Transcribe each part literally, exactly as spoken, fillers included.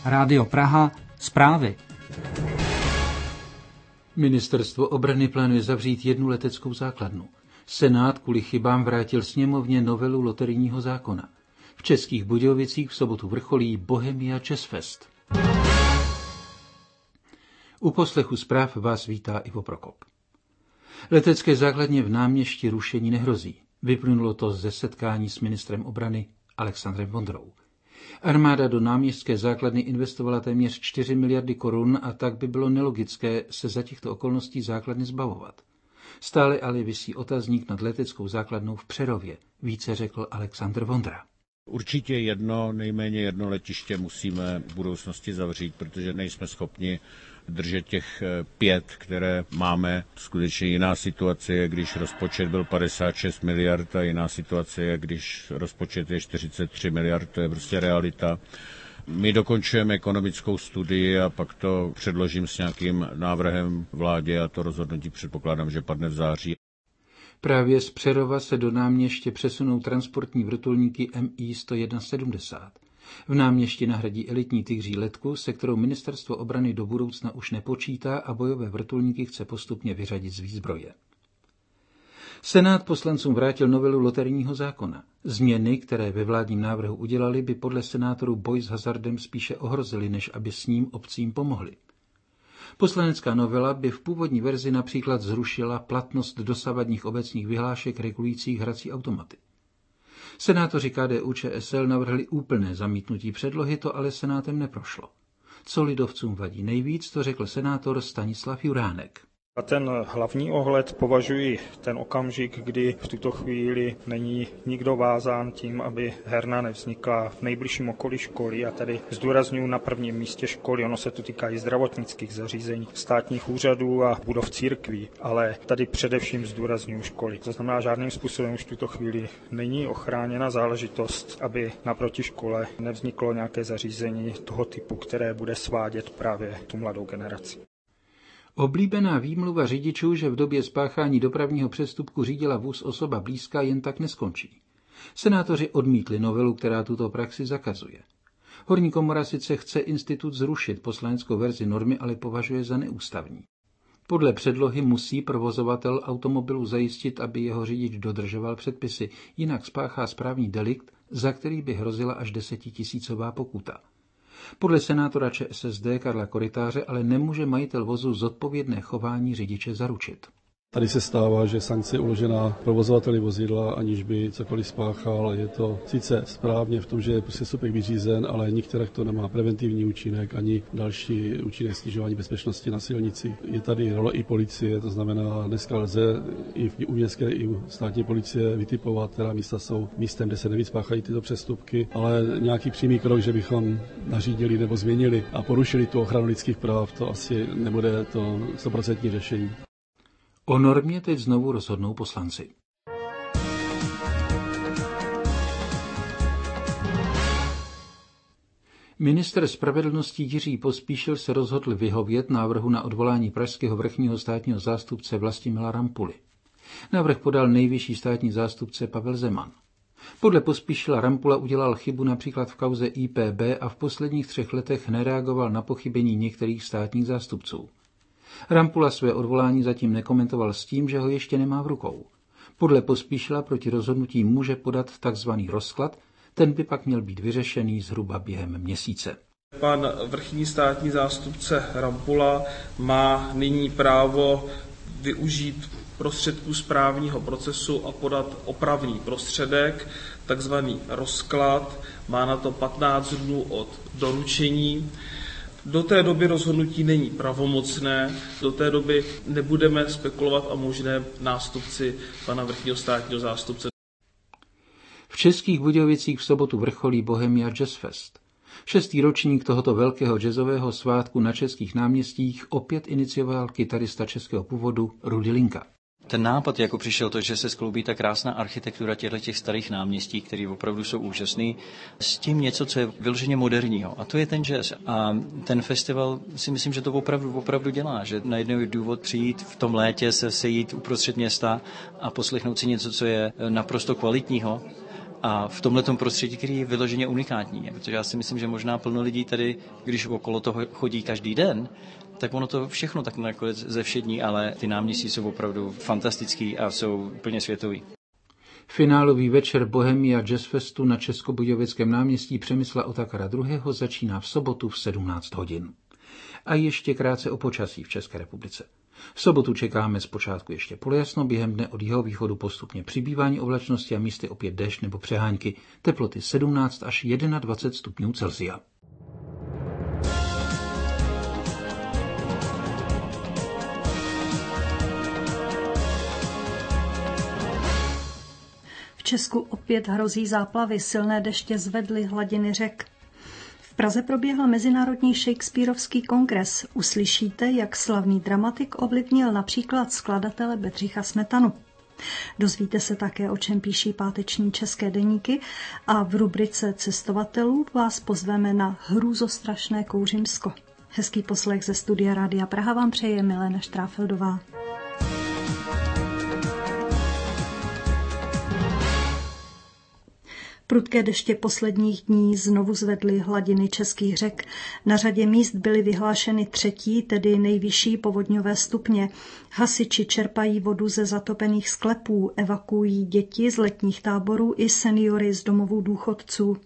Rádio Praha, zprávy. Ministerstvo obrany plánuje zavřít jednu leteckou základnu. Senát kvůli chybám vrátil sněmovně novelu loterijního zákona. V Českých Budějovicích v sobotu vrcholí Bohemia Jazz Fest. U poslechu zpráv vás vítá Ivo Prokop. Letecké základně v Náměšti rušení nehrozí. Vyplynulo to ze setkání s ministrem obrany Alexandrem Vondrou. Armáda do náměstské základny investovala téměř čtyři miliardy korun a tak by bylo nelogické se za těchto okolností základny zbavovat. Stále ale visí otazník nad leteckou základnou v Přerově, více řekl Alexandr Vondra. Určitě jedno, nejméně jedno letiště musíme v budoucnosti zavřít, protože nejsme schopni držet těch pět, které máme. Skutečně jiná situace je, když rozpočet byl padesát šest miliard a jiná situace je, když rozpočet je čtyřicet tři miliard, to je prostě realita. My dokončujeme ekonomickou studii a pak to předložím s nějakým návrhem vládě a to rozhodnutí předpokládám, že padne v září. Právě z Přerova se do Náměště přesunou transportní vrtulníky M I sto sedmdesát jedna. V Náměšti nahradí elitní tygří letku, se kterou ministerstvo obrany do budoucna už nepočítá a bojové vrtulníky chce postupně vyřadit z výzbroje. Senát poslancům vrátil novelu loterijního zákona. Změny, které ve vládním návrhu udělali, by podle senátorů boj s hazardem spíše ohrozily, než aby s ním obcím pomohli. Poslanecká novela by v původní verzi například zrušila platnost dosavadních obecních vyhlášek regulujících hrací automaty. Senátoři K D U Č S L navrhli úplné zamítnutí předlohy, to ale senátem neprošlo. Co lidovcům vadí nejvíc, to řekl senátor Stanislav Juránek. A ten hlavní ohled považuji ten okamžik, kdy v tuto chvíli není nikdo vázán tím, aby herna nevznikla v nejbližším okolí školy a tady zdůrazňuji na prvním místě školy. Ono se tu týká i zdravotnických zařízení, státních úřadů a budov církví, ale tady především zdůrazňuji školy. To znamená, žádným způsobem už v tuto chvíli není ochráněna záležitost, aby naproti škole nevzniklo nějaké zařízení toho typu, které bude svádět právě tu mladou generaci. Oblíbená výmluva řidičů, že v době spáchání dopravního přestupku řídila vůz osoba blízká, jen tak neskončí. Senátoři odmítli novelu, která tuto praxi zakazuje. Horní komora sice chce institut zrušit, poslaneckou verzi normy ale považuje za neústavní. Podle předlohy musí provozovatel automobilu zajistit, aby jeho řidič dodržoval předpisy, jinak spáchá správní delikt, za který by hrozila až desetitisícová pokuta. Podle senátora Č S S D Karla Korytáře ale nemůže majitel vozu zodpovědné chování řidiče zaručit. Tady se stává, že sankce je uložená provozovateli vozidla, aniž by cokoliv spáchal. Je to sice správně v tom, že je přestupek vyřízen, ale nikterak to nemá preventivní účinek ani další účinek snižování bezpečnosti na silnici. Je tady role i policie, to znamená, dneska lze i u městské, i u státní policie vytipovat, která místa jsou místem, kde se nejvíc spáchají tyto přestupky, ale nějaký přímý krok, že bychom nařídili nebo změnili a porušili tu ochranu lidských práv, to asi nebude to stoprocentní řešení. O normě teď znovu rozhodnou poslanci. Ministr spravedlnosti Jiří Pospíšil se rozhodl vyhovět návrhu na odvolání pražského vrchního státního zástupce Vlastimila Rampuly. Návrh podal nejvyšší státní zástupce Pavel Zeman. Podle Pospíšila Rampula udělal chybu například v kauze I P B a v posledních třech letech nereagoval na pochybení některých státních zástupců. Rampula své odvolání zatím nekomentoval s tím, že ho ještě nemá v rukou. Podle Pospíšila proti rozhodnutí může podat tzv. Rozklad, ten by pak měl být vyřešený zhruba během měsíce. Pan vrchní státní zástupce Rampula má nyní právo využít prostředků správního procesu a podat opravný prostředek, takzvaný rozklad. Má na to patnáct dnů od doručení. Do té doby rozhodnutí není pravomocné, do té doby nebudeme spekulovat o možném nástupci pana vrchního státního zástupce. V Českých Budějovicích v sobotu vrcholí Bohemia Jazz Fest. Šestý ročník tohoto velkého jazzového svátku na českých náměstích opět inicioval kytarista českého původu Rudy Linka. Ten nápad, jako přišel to, že se skloubí ta krásná architektura těchto starých náměstí, které opravdu jsou úžasný, s tím něco, co je vyloženě moderního. A to je ten jazz. A ten festival si myslím, že to opravdu, opravdu dělá. Že najednou je důvod přijít v tom létě, se sejít uprostřed města a poslechnout si něco, co je naprosto kvalitního. A v tomhletom prostředí, který je vyloženě unikátní, protože já si myslím, že možná plno lidí tady, když okolo toho chodí každý den, tak ono to všechno tak nakonec ze všední, ale ty náměstí jsou opravdu fantastický a jsou úplně světový. Finálový večer Bohemia Jazz Festu na Českobudějovickém náměstí Přemysla Otakara druhého. začíná v sobotu v sedmnáct hodin. A ještě krátce o počasí v České republice. V sobotu čekáme zpočátku ještě polojasno, během dne od jihovýchodu postupně přibývání oblačnosti a místy opět déšť nebo přehánky, teploty sedmnáct až dvacet jedna stupňů Celsia. V Česku opět hrozí záplavy, silné deště zvedly hladiny řek. V Praze proběhl Mezinárodní Shakespearovský kongres. Uslyšíte, jak slavný dramatik ovlivnil například skladatele Bedřicha Smetanu. Dozvíte se také, o čem píší páteční české deníky, a v rubrice cestovatelů vás pozveme na hrůzostrašné Kouřimsko. Hezký poslech ze studia Rádia Praha vám přeje Milena Štráfeldová. Prudké deště posledních dní znovu zvedly hladiny českých řek. Na řadě míst byly vyhlášeny třetí, tedy nejvyšší povodňové stupně. Hasiči čerpají vodu ze zatopených sklepů, evakuují děti z letních táborů i seniory z domovů důchodců.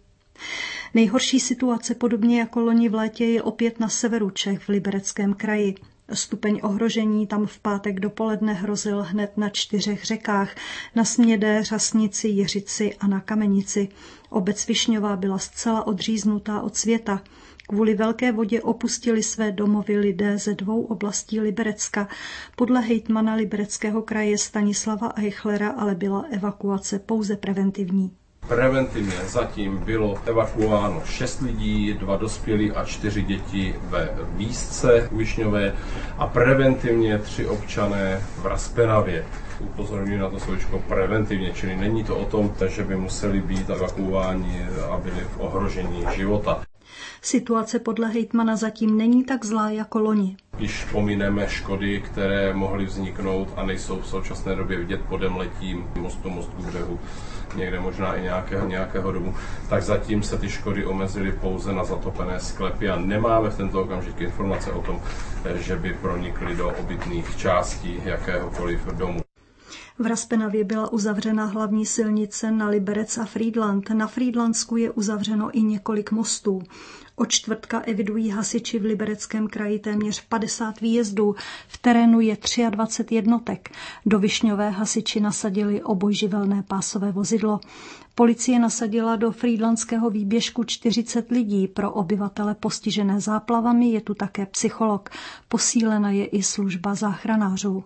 Nejhorší situace, podobně jako loni v létě, je opět na severu Čech v Libereckém kraji. Stupeň ohrožení tam v pátek dopoledne hrozil hned na čtyřech řekách, na Smědé, Řasnici, Jiřici a na Kamenici. Obec Višňová byla zcela odříznutá od světa. Kvůli velké vodě opustili své domovy lidé ze dvou oblastí Liberecka. Podle hejtmana Libereckého kraje Stanislava Eichlera ale byla evakuace pouze preventivní. Preventivně zatím bylo evakuováno šest lidí, dva dospělí a čtyři děti ve Výsce Višňové a preventivně tři občané v Raspenavě. Upozorňuji na to slovíčko preventivně, čili není to o tom, že by museli být evakuováni a byli v ohrožení života. Situace podle hejtmana zatím není tak zlá jako loni. Když pomineme škody, které mohly vzniknout a nejsou v současné době vidět podem letím mostu, mostku břehu, někde možná i nějakého, nějakého domu, tak zatím se ty škody omezily pouze na zatopené sklepy a nemáme v tento okamžik informace o tom, že by pronikly do obytných částí jakéhokoliv domu. V Raspenavě byla uzavřena hlavní silnice na Liberec a Frýdlant. Na Frýdlantsku je uzavřeno i několik mostů. Od čtvrtka evidují hasiči v Libereckém kraji téměř padesát výjezdů. V terénu je dvacet tři jednotek. Do Višňové hasiči nasadili obojživelné pásové vozidlo. Policie nasadila do frýdlantského výběžku čtyřicet lidí. Pro obyvatele postižené záplavami je tu také psycholog. Posílena je i služba záchranářů.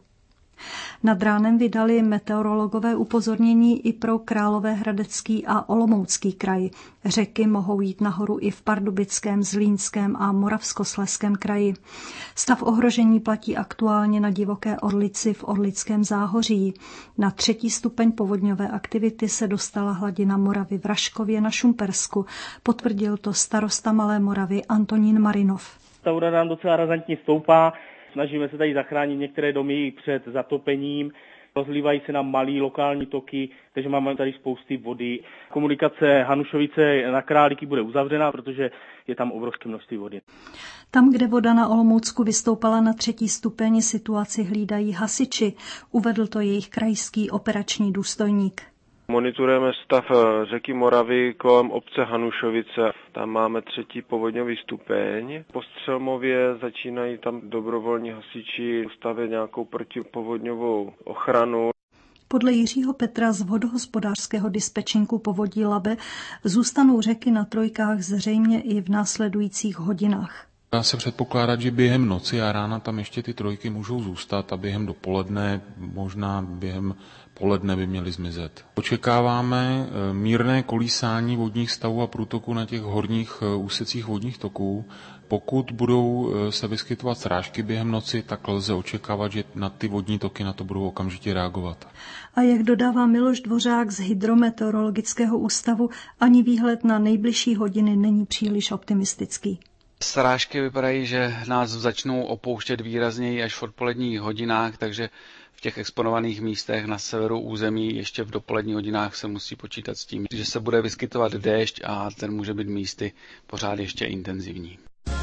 Nad ránem vydali meteorologové upozornění i pro Královéhradecký a Olomoucký kraj. Řeky mohou jít nahoru i v Pardubickém, Zlínském a Moravskoslezském kraji. Stav ohrožení platí aktuálně na Divoké Orlici v Orlickém záhoří. Na třetí stupeň povodňové aktivity se dostala hladina Moravy v Raškově na Šumpersku. Potvrdil to starosta Malé Moravy Antonín Marinov. Ta voda nám docela razantně stoupá. Snažíme se tady zachránit některé domy před zatopením. Rozlívají se nám malý lokální toky, takže máme tady spousty vody. Komunikace Hanušovice na Králíky bude uzavřena, protože je tam obrovské množství vody. Tam, kde voda na Olomoucku vystoupala na třetí stupeň, situaci hlídají hasiči. Uvedl to jejich krajský operační důstojník. Monitorujeme stav řeky Moravy kolem obce Hanušovice. Tam máme třetí povodňový stupeň. Po Střelmově začínají tam dobrovolní hasiči stavět nějakou protipovodňovou ochranu. Podle Jiřího Petra z vodohospodářského dispečinku povodí Labe zůstanou řeky na trojkách zřejmě i v následujících hodinách. Dá se předpokládat, že během noci a rána tam ještě ty trojky můžou zůstat a během dopoledne, možná během poledne by měly zmizet. Očekáváme mírné kolísání vodních stavů a průtoků na těch horních úsecích vodních toků. Pokud budou se vyskytovat srážky během noci, tak lze očekávat, že na ty vodní toky na to budou okamžitě reagovat. A jak dodává Miloš Dvořák z Hydrometeorologického ústavu, ani výhled na nejbližší hodiny není příliš optimistický. Srážky vypadají, že nás začnou opouštět výrazněji až v odpoledních hodinách, takže v těch exponovaných místech na severu území ještě v dopoledních hodinách se musí počítat s tím, že se bude vyskytovat déšť a ten může být místy pořád ještě intenzivní.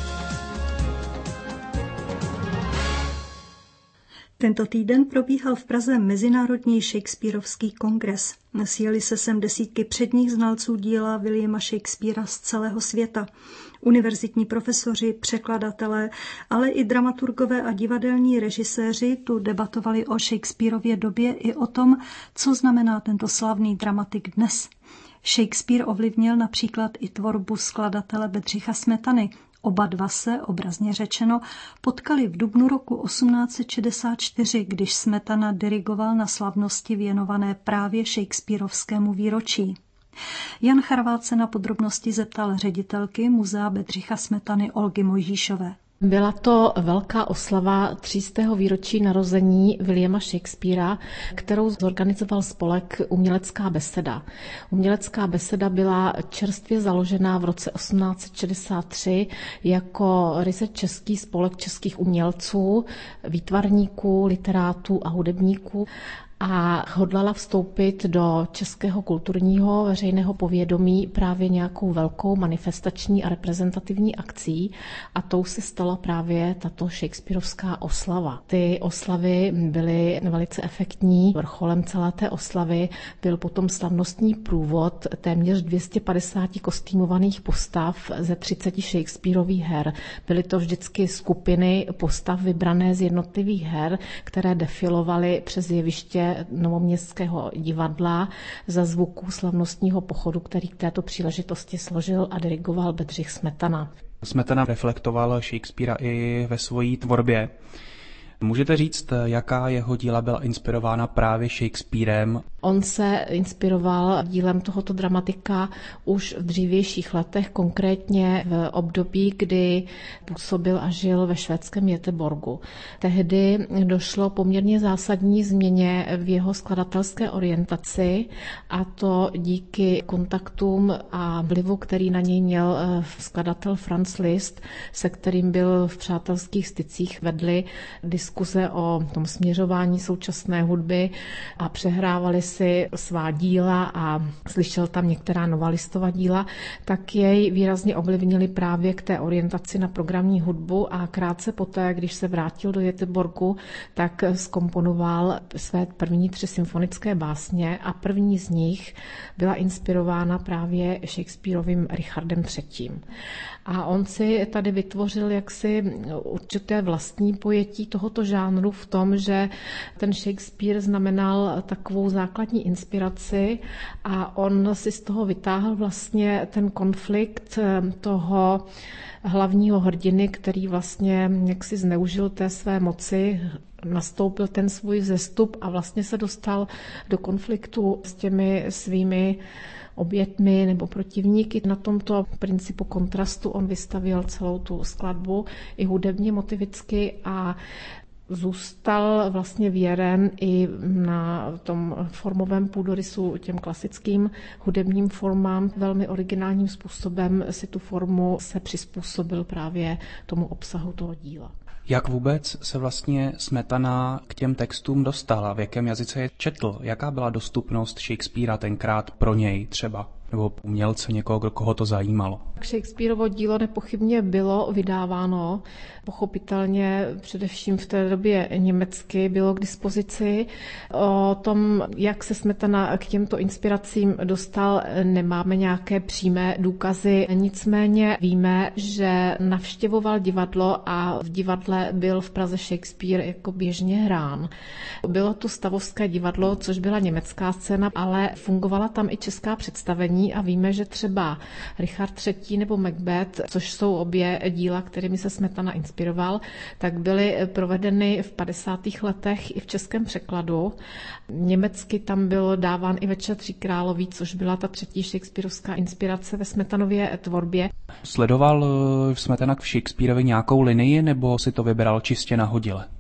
Tento týden probíhal v Praze Mezinárodní Shakespearovský kongres. Sjeli se sem desítky předních znalců díla Williama Shakespeara z celého světa. Univerzitní profesoři, překladatelé, ale i dramaturgové a divadelní režiséři tu debatovali o Shakespearově době i o tom, co znamená tento slavný dramatik dnes. Shakespeare ovlivnil například i tvorbu skladatele Bedřicha Smetany. Oba dva se, obrazně řečeno, potkali v dubnu roku osmnáct set šedesát čtyři, když Smetana dirigoval na slavnosti věnované právě Shakespearovskému výročí. Jan Charvát se na podrobnosti zeptal ředitelky Muzea Bedřicha Smetany Olgy Mojžíšové. Byla to velká oslava třístého výročí narození Williama Shakespeara, kterou zorganizoval spolek Umělecká beseda. Umělecká beseda byla čerstvě založená v roce osmnáct set šedesát tři jako ryze český spolek českých umělců, výtvarníků, literátů a hudebníků, a hodlala vstoupit do českého kulturního veřejného povědomí právě nějakou velkou manifestační a reprezentativní akcí a tou se stala právě tato Shakespearovská oslava. Ty oslavy byly velice efektní. Vrcholem celé té oslavy byl potom slavnostní průvod téměř dvě stě padesát kostýmovaných postav ze třiceti Shakespearových her. Byly to vždycky skupiny postav vybrané z jednotlivých her, které defilovaly přes jeviště Novoměstského divadla za zvuků slavnostního pochodu, který k této příležitosti složil a dirigoval Bedřich Smetana. Smetana reflektoval Shakespeara i ve své tvorbě. Můžete říct, jaká jeho díla byla inspirována právě Shakespearem? On se inspiroval dílem tohoto dramatika už v dřívějších letech, konkrétně v období, kdy působil a žil ve švédském Göteborgu. Tehdy došlo poměrně zásadní změně v jeho skladatelské orientaci, a to díky kontaktům a vlivu, který na něj měl skladatel Franz Liszt, se kterým byl v přátelských stycích, vedli diskuze o tom směřování současné hudby a přehrávali si svá díla a slyšel tam některá Novalistova díla, tak jej výrazně ovlivnili právě k té orientaci na programní hudbu a krátce poté, když se vrátil do Göteborgu, tak zkomponoval své první tři symfonické básně a první z nich byla inspirována právě Shakespearovým Richardem třetím. A on si tady vytvořil jaksi určité vlastní pojetí tohoto žánru v tom, že ten Shakespeare znamenal takovou základní inspiraci a on si z toho vytáhl vlastně ten konflikt toho hlavního hrdiny, který vlastně jaksi zneužil té své moci, nastoupil ten svůj vzestup a vlastně se dostal do konfliktu s těmi svými obětmi nebo protivníky. Na tomto principu kontrastu on vystavěl celou tu skladbu i hudebně motivicky a zůstal vlastně věren i na tom formovém půdorysu těm klasickým hudebním formám. Velmi originálním způsobem si tu formu se přizpůsobil právě tomu obsahu toho díla. Jak vůbec se vlastně Smetana k těm textům dostal a v jakém jazyce je četl? Jaká byla dostupnost Shakespeara tenkrát pro něj třeba? Nebo umělce, někoho, koho to zajímalo? Shakespearovo dílo nepochybně bylo vydáváno. Pochopitelně především v té době německy bylo k dispozici. O tom, jak se Smetana k těmto inspiracím dostal, nemáme nějaké přímé důkazy. Nicméně víme, že navštěvoval divadlo a v divadle byl v Praze Shakespeare jako běžně hrán. Bylo to Stavovské divadlo, což byla německá scéna, ale fungovala tam i česká představení a víme, že třeba Richard třetí nebo Macbeth, což jsou obě díla, kterými se Smetana inspiroval, tak byly provedeny v padesátých letech i v českém překladu. Německy tam byl dáván i Večer tří královí, což byla ta třetí shakespearovská inspirace ve Smetanově tvorbě. Sledoval Smetana v Shakespearovi nějakou linii, nebo si to vybral čistě nahodile?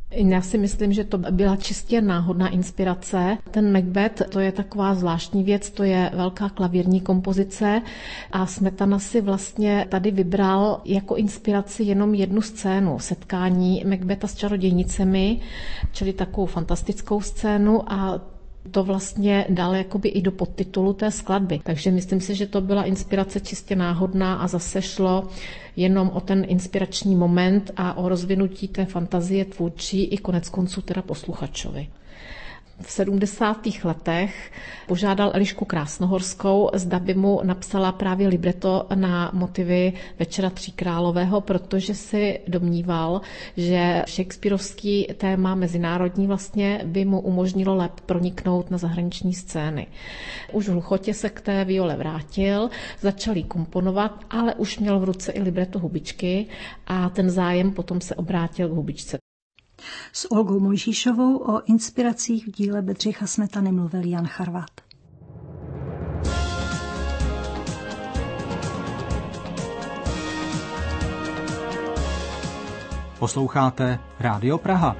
Já si myslím, že to byla čistě náhodná inspirace. Ten Macbeth, to je taková zvláštní věc, to je velká klavírní kompozice a Smetana si vlastně tady vybral jako inspiraci jenom jednu scénu, setkání Macbetha s čarodějnicemi, čili takovou fantastickou scénu a to vlastně dal jakoby i do podtitulu té skladby. Takže myslím si, že to byla inspirace čistě náhodná a zase šlo jenom o ten inspirační moment a o rozvinutí té fantazie tvůrčí i konec konců teda posluchačovi. V sedmdesátých letech požádal Elišku Krásnohorskou, zda by mu napsala právě libreto na motivy Večera tříkrálového, protože si domníval, že shakespearovský téma mezinárodní vlastně by mu umožnilo lépe proniknout na zahraniční scény. Už v Hluchotě se k té viole vrátil, začal jí komponovat, ale už měl v ruce i libreto Hubičky a ten zájem potom se obrátil k Hubičce. S Olgou Mojžíšovou o inspiracích v díle Bedřicha Smetany mluvil Jan Charvát. Posloucháte Rádio Praha.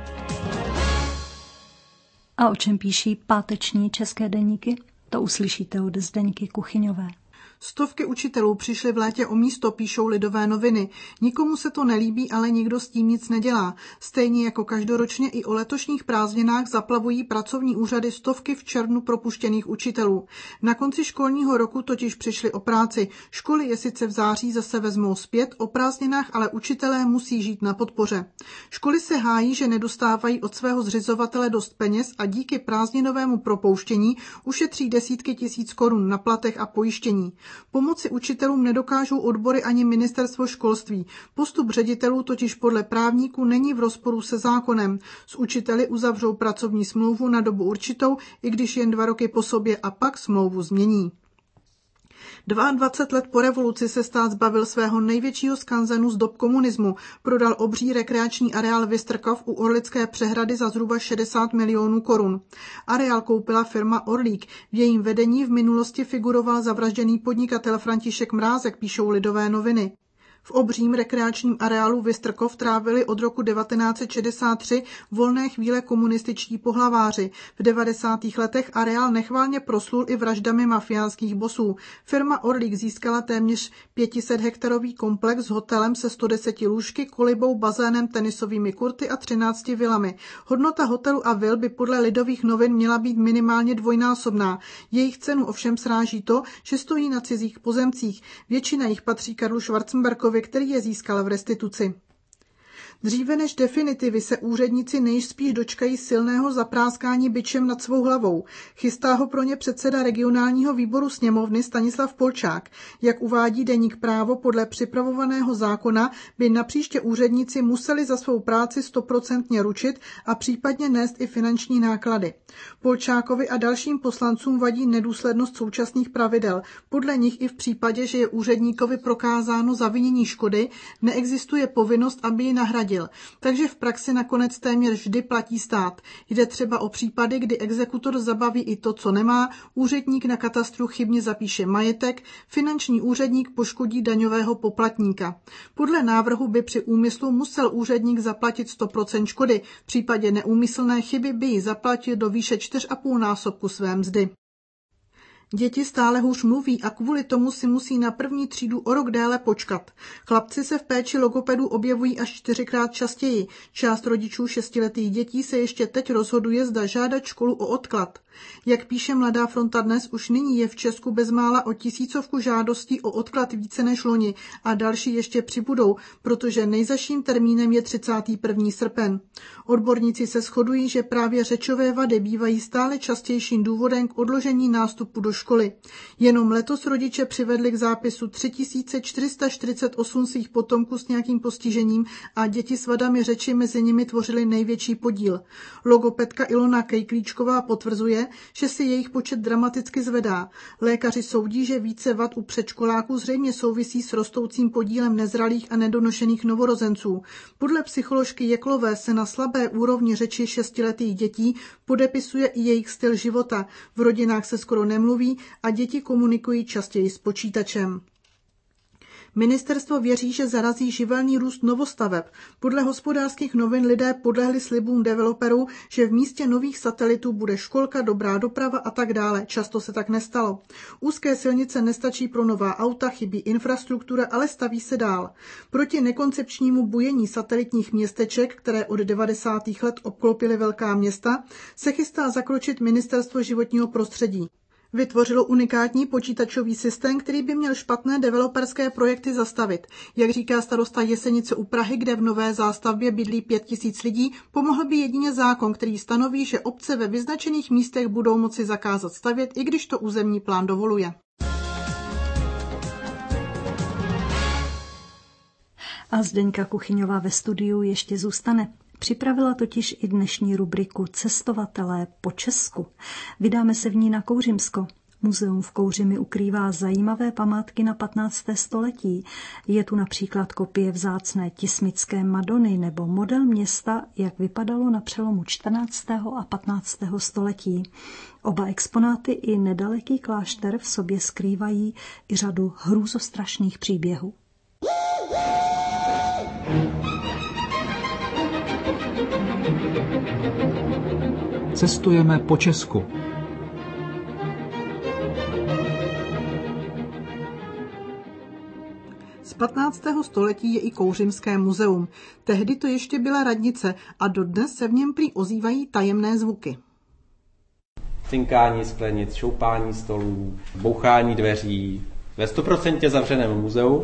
A o čem píší páteční české deníky? To uslyšíte od Zdeňky Kuchyňové. Stovky učitelů přišly v létě o místo, píšou Lidové noviny. Nikomu se to nelíbí, ale nikdo s tím nic nedělá. Stejně jako každoročně i o letošních prázdninách zaplavují pracovní úřady stovky v červnu propuštěných učitelů. Na konci školního roku totiž přišli o práci. Školy je sice v září zase vezmou zpět, o prázdninách ale učitelé musí žít na podpoře. Školy se hájí, že nedostávají od svého zřizovatele dost peněz a díky prázdninovému propouštění ušetří desítky tisíc korun na platech a pojištění. Pomoci učitelům nedokážou odbory ani ministerstvo školství. Postup ředitelů totiž podle právníků není v rozporu se zákonem. S učiteli uzavřou pracovní smlouvu na dobu určitou, i když jen dva roky po sobě a pak smlouvu změní. dvacet dva let po revoluci se stát zbavil svého největšího skanzenu z dob komunismu. Prodal obří rekreační areál Vystrkov u Orlické přehrady za zhruba šedesát milionů korun. Areál koupila firma Orlík. V jejím vedení v minulosti figuroval zavražděný podnikatel František Mrázek, píšou Lidové noviny. V obřím rekreačním areálu Vystrkov trávili od roku devatenáct set šedesát tři volné chvíle komunističtí pohlaváři. V devadesátých letech areál nechvalně proslul i vraždami mafiánských bosů. Firma Orlík získala téměř pět set hektarový komplex s hotelem se sto deseti lůžky, kolibou, bazénem, tenisovými kurty a třinácti vilami. Hodnota hotelu a vil by podle Lidových novin měla být minimálně dvojnásobná. Jejich cenu ovšem sráží to, že stojí na cizích pozemcích. Většina jich patří Karlu Schwarzenbergovi, který je získal v restituci. Dříve než definitivy se úředníci nejspíš dočkají silného zapráskání bičem nad svou hlavou. Chystá ho pro ně předseda regionálního výboru sněmovny Stanislav Polčák. Jak uvádí deník Právo, podle připravovaného zákona by napříště úředníci museli za svou práci stoprocentně ručit a případně nést i finanční náklady. Polčákovi a dalším poslancům vadí nedůslednost současných pravidel. Podle nich i v případě, že je úředníkovi prokázáno zavinění škody, neexistuje povinnost, aby ji nahradil. Takže v praxi nakonec téměř vždy platí stát. Jde třeba o případy, kdy exekutor zabaví i to, co nemá, úředník na katastru chybně zapíše majetek, finanční úředník poškodí daňového poplatníka. Podle návrhu by při úmyslu musel úředník zaplatit sto procent škody, v případě neúmyslné chyby by ji zaplatil do výše čtyři a půl násobku své mzdy. Děti stále hůř mluví a kvůli tomu si musí na první třídu o rok déle počkat. Chlapci se v péči logopedů objevují až čtyřikrát častěji. Část rodičů šestiletých dětí se ještě teď rozhoduje, zda žádat školu o odklad. Jak píše Mladá fronta dnes, už nyní je v Česku bezmála o tisícovku žádostí o odklad více než loni a další ještě přibudou, protože nejzazším termínem je třicátý první srpen. Odborníci se shodují, že právě řečové vady bývají stále častějším důvodem k odložení nástupu do školy. Jenom letos rodiče přivedli k zápisu tři tisíce čtyři sta čtyřicet osm svých potomků s nějakým postižením a děti s vadami řeči mezi nimi tvořily největší podíl. Logopedka Ilona Kejklíčková potvrzuje, že si jejich počet dramaticky zvedá. Lékaři soudí, že více vad u předškoláků zřejmě souvisí s rostoucím podílem nezralých a nedonošených novorozenců. Podle psycholožky Jeklové se na slabé úrovni řeči šestiletých dětí podepisuje i jejich styl života. V rodinách se skoro nemluví a děti komunikují častěji s počítačem. Ministerstvo věří, že zarazí živelný růst novostaveb. Podle Hospodářských novin lidé podlehli slibům developerů, že v místě nových satelitů bude školka, dobrá doprava a tak dále. Často se tak nestalo. Úzké silnice nestačí pro nová auta, chybí infrastruktura, ale staví se dál. Proti nekoncepčnímu bujení satelitních městeček, které od devadesátých let obklopily velká města, se chystá zakročit Ministerstvo životního prostředí. Vytvořilo unikátní počítačový systém, který by měl špatné developerské projekty zastavit. Jak říká starosta Jesenice u Prahy, kde v nové zástavbě bydlí pět tisíc lidí, pomohl by jedině zákon, který stanoví, že obce ve vyznačených místech budou moci zakázat stavět, i když to územní plán dovoluje. A Zdeňka Kuchyňová ve studiu ještě zůstane. Připravila totiž i dnešní rubriku Cestovatelé po Česku. Vydáme se v ní na Kouřimsko. Muzeum v Kouřimi ukrývá zajímavé památky na patnácté století. Je tu například kopie vzácné Tismické Madony nebo model města, jak vypadalo na přelomu čtrnáctého a patnáctého století. Oba exponáty i nedaleký klášter v sobě skrývají i řadu hrůzostrašných příběhů. Cestujeme po Česku. Z patnáctého století je i Kouřimské muzeum. Tehdy to ještě byla radnice a dodnes se v něm prý ozývají tajemné zvuky. Cinkání sklenic, šoupání stolů, bouchání dveří. Ve sto procent zavřeném muzeu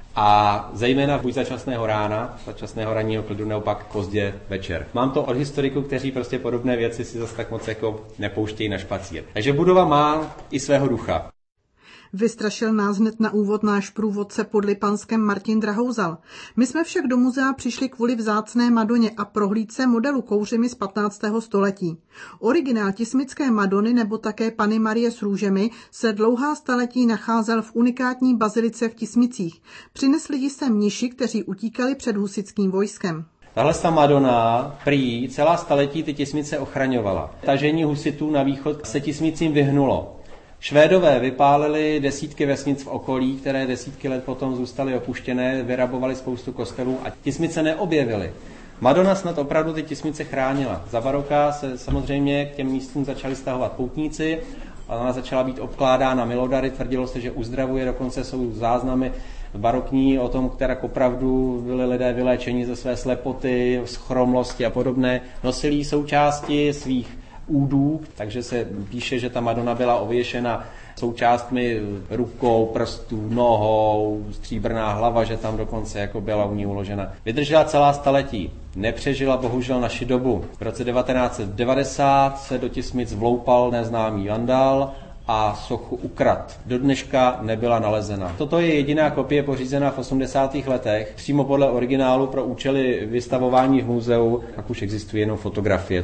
a zejména buď začasného rána, začasného ranního klidu, nebo pak pozdě večer. Mám to od historiků, kteří prostě podobné věci si zase tak moc jako nepouštějí na špacír. Takže budova má i svého ducha. Vystrašil nás hned na úvod náš průvodce pod Lipanskem Martin Drahouzal. My jsme však do muzea přišli kvůli vzácné Madoně a prohlídce modelu Kouřimi z patnáctého století. Originál Tismické Madony nebo také Panny Marie s růžemi se dlouhá staletí nacházel v unikátní bazilice v Tismicích. Přinesli ji sem mniši, kteří utíkali před husitským vojskem. Tahle ta Madonna prý celá staletí ty Tismice ochraňovala. Tažení husitů na východ se Tismicím vyhnulo. Švédové vypálili desítky vesnic v okolí, které desítky let potom zůstaly opuštěné, vyrabovali spoustu kostelů a Tismice neobjevily. Madonna snad opravdu ty Tismice chránila. Za baroka se samozřejmě k těm místům začali stahovat poutníci, ona začala být obkládána milodary, tvrdilo se, že uzdravuje, dokonce jsou záznamy barokní o tom, které opravdu byli lidé vyléčeni ze své slepoty, schromlosti a podobné. Nosili součásti svých údů, takže se píše, že ta Madonna byla ověšena součástmi rukou, prstů, nohou, stříbrná hlava, že tam dokonce jako byla u ní uložena. Vydržela celá staletí, nepřežila bohužel naši dobu. V roce devatenáct set devadesát se do Tismic vloupal neznámý vandal a sochu ukrad. Do dneška nebyla nalezena. Toto je jediná kopie pořízená v osmdesátých letech, přímo podle originálu pro účely vystavování v muzeu, pak už existují jenom fotografie.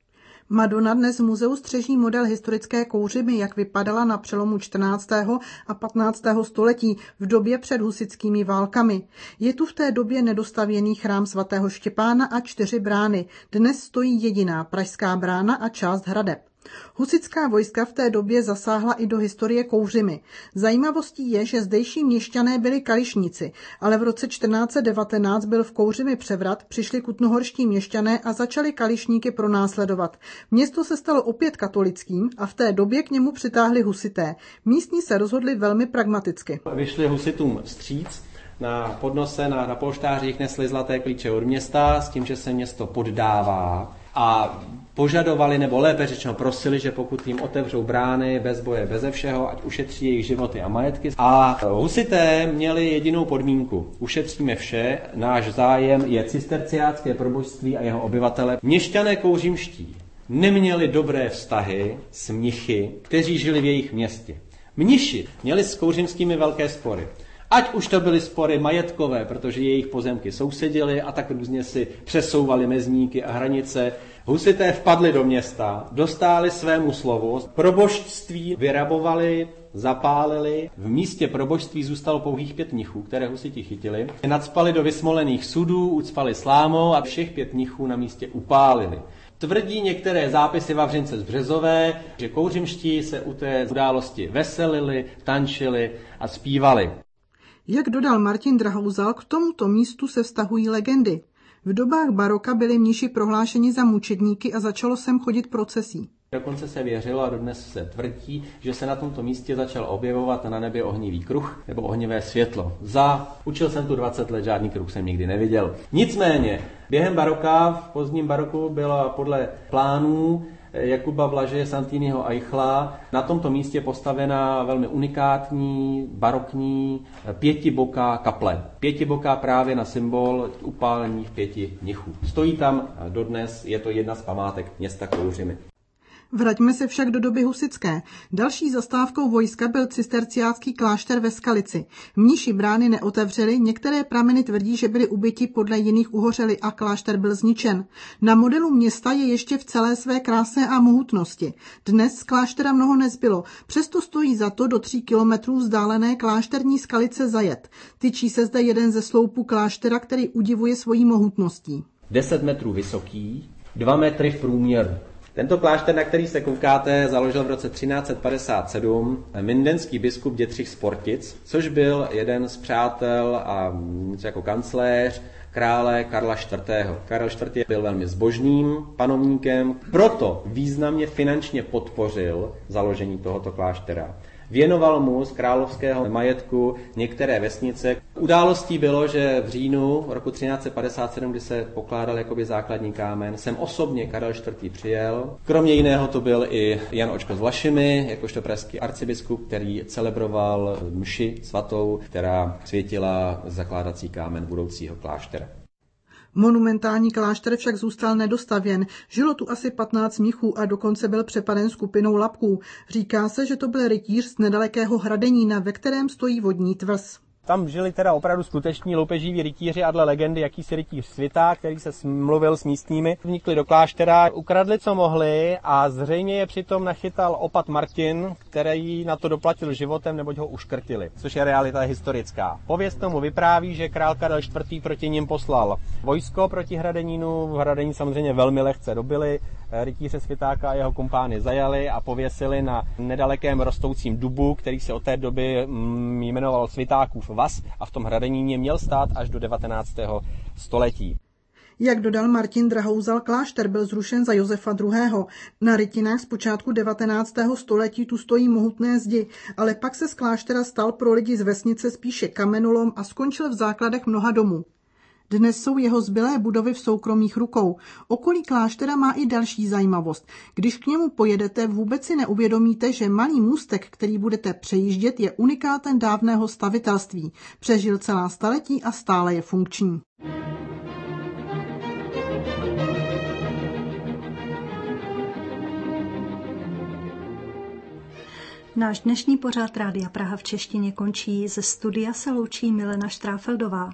Madonna dnes v muzeu střeží model historické Kouřimy, jak vypadala na přelomu čtrnáctého a patnáctého století v době před husitskými válkami. Je tu v té době nedostavěný chrám svatého Štěpána a čtyři brány. Dnes stojí jediná pražská brána a část hradeb. Husitská vojska v té době zasáhla i do historie Kouřimy. Zajímavostí je, že zdejší měšťané byli kališníci, ale v roce čtrnáct set devatenáct byl v Kouřimi převrat, přišli kutnohorští měšťané a začali kališníky pronásledovat. Město se stalo opět katolickým a v té době k němu přitáhli husité. Místní se rozhodli velmi pragmaticky. Vyšli husitům vstříc. Na podnose, na, na polštářích nesli zlaté klíče od města s tím, že se město poddává a požadovali, nebo lépe řečeno prosili, že pokud jim otevřou brány bez boje, beze všeho, ať ušetří jejich životy a majetky. A husité měli jedinou podmínku. Ušetříme vše, náš zájem je cisterciácké probožství a jeho obyvatele. Měšťané kouřimští neměli dobré vztahy s mnichy, kteří žili v jejich městě. Mniši měli s kouřimskými velké spory. Ať už to byly spory majetkové, protože jejich pozemky sousedily a tak různě si přesouvali mezníky a hranice. Husité vpadli do města, dostáli svému slovu, probožství vyrabovali, zapálili. V místě probožství zůstalo pouhých pět mnichů, které husiti chytili. Nacpali do vysmolených sudů, ucpali slámou a všech pět mnichů na místě upálili. Tvrdí některé zápisy Vavřince z Březové, že kouřimští se u té události veselili, tančili a zpívali. Jak dodal Martin Drahouzal, k tomuto místu se vztahují legendy. V dobách baroka byli mniši prohlášeni za mučedníky a začalo sem chodit procesí. Dokonce se věřilo a dodnes se tvrdí, že se na tomto místě začal objevovat na nebi ohnivý kruh nebo ohnivé světlo. Za učil jsem tu dvacet let, žádný kruh jsem nikdy neviděl. Nicméně, během baroka, v pozdním baroku byla podle plánů Jakuba Blažeje Santiniho Eichla na tomto místě postavena velmi unikátní, barokní, pětiboká kaple. Pětiboká právě na symbol upálení v pěti mnichů. Stojí tam dodnes, je to jedna z památek města Kouřimy. Vraťme se však do doby husitské. Další zastávkou vojska byl cisterciácký klášter ve Skalici. Mniši brány neotevřeli, některé prameny tvrdí, že byli ubiti, podle jiných uhořeli a klášter byl zničen. Na modelu města je ještě v celé své kráse a mohutnosti. Dnes z kláštera mnoho nezbylo, přesto stojí za to do tří kilometrů vzdálené klášterní Skalice zajet. Tyčí se zde jeden ze sloupů kláštera, který udivuje svojí mohutností. deset metrů vysoký, dva metry v průměru. Tento klášter, na který se koukáte, založil v roce třináct set padesát sedm mindenský biskup Dětřich z Portic, což byl jeden z přátel a jako kancléř krále Karla čtvrtého. Karel čtvrtý byl velmi zbožným panovníkem, proto významně finančně podpořil založení tohoto kláštera. Věnoval mu z královského majetku některé vesnice. Událostí bylo, že v říjnu roku třináct set padesát sedm, kdy se pokládal jakoby základní kámen, sem osobně Karel čtvrtý přijel. Kromě jiného to byl i Jan Očko z Vlašimi, jakožto pražský arcibiskup, který celebroval mši svatou, která světila zakládací kámen budoucího kláštera. Monumentální klášter však zůstal nedostavěn. Žilo tu asi patnáct mnichů a dokonce byl přepaden skupinou lapků. Říká se, že to byl rytíř z nedalekého Hradenína, ve kterém stojí vodní tvrz. Tam žili teda opravdu skuteční loupeživí rytíři a dle legendy jakýsi rytíř Svita, který se smluvil s místními. Vnikli do kláštera, ukradli, co mohli a zřejmě je přitom nachytal opat Martin, který na to doplatil životem, neboť ho uškrtili, což je realita historická. Pověst tomu vypráví, že král Karel čtvrtý proti nim poslal vojsko proti Hradenínu. V Hradenín samozřejmě velmi lehce dobili, rytíře Svitáka a jeho kumpány zajali a pověsili na nedalekém rostoucím dubu, který se od té doby jmenoval Svitákův vas a v tom Hradeníně měl stát až do devatenáctého století. Jak dodal Martin Drahouzal, klášter byl zrušen za Josefa druhého. Na rytinách z počátku devatenáctého století tu stojí mohutné zdi, ale pak se z kláštera stal pro lidi z vesnice spíše kamenolom a skončil v základech mnoha domů. Dnes jsou jeho zbylé budovy v soukromých rukou. Okolí kláštera má i další zajímavost. Když k němu pojedete, vůbec si neuvědomíte, že malý můstek, který budete přejíždět, je unikátem dávného stavitelství. Přežil celá staletí a stále je funkční. Náš dnešní pořad Rádia Praha v češtině končí. Ze studia se loučí Milena Štráfeldová.